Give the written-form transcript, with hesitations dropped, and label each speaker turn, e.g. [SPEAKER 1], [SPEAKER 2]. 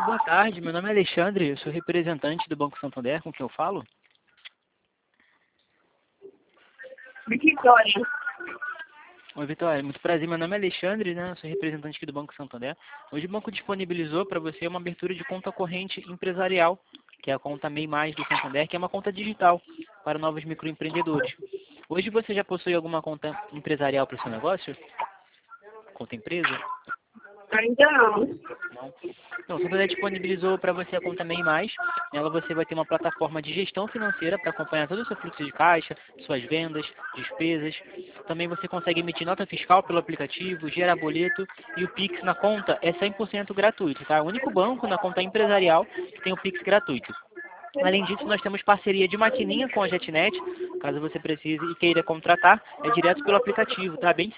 [SPEAKER 1] boa tarde. Meu nome é Alexandre, eu sou representante do Banco Santander, com quem eu falo.
[SPEAKER 2] Vitória.
[SPEAKER 1] Oi, Vitória, muito prazer. Meu nome é Alexandre, né? Eu sou representante aqui do Banco Santander. Hoje o banco disponibilizou para você uma abertura de conta corrente empresarial, que é a conta MEI Mais do Santander, que é uma conta digital para novos microempreendedores. Hoje você já possui alguma conta empresarial para o seu negócio? Conta empresa?
[SPEAKER 2] Ainda não.
[SPEAKER 1] Não. Então, o Santander disponibilizou para você a conta MEI Mais. Nela você vai ter uma plataforma de gestão financeira para acompanhar todo o seu fluxo de caixa, suas vendas, despesas. Também você consegue emitir nota fiscal pelo aplicativo, gerar boleto e o Pix na conta é 100% gratuito, tá? É o único banco na conta empresarial que tem o Pix gratuito. Além disso, nós temos parceria de maquininha com a JetNet. Caso você precise e queira contratar, é direto pelo aplicativo, tá? Bem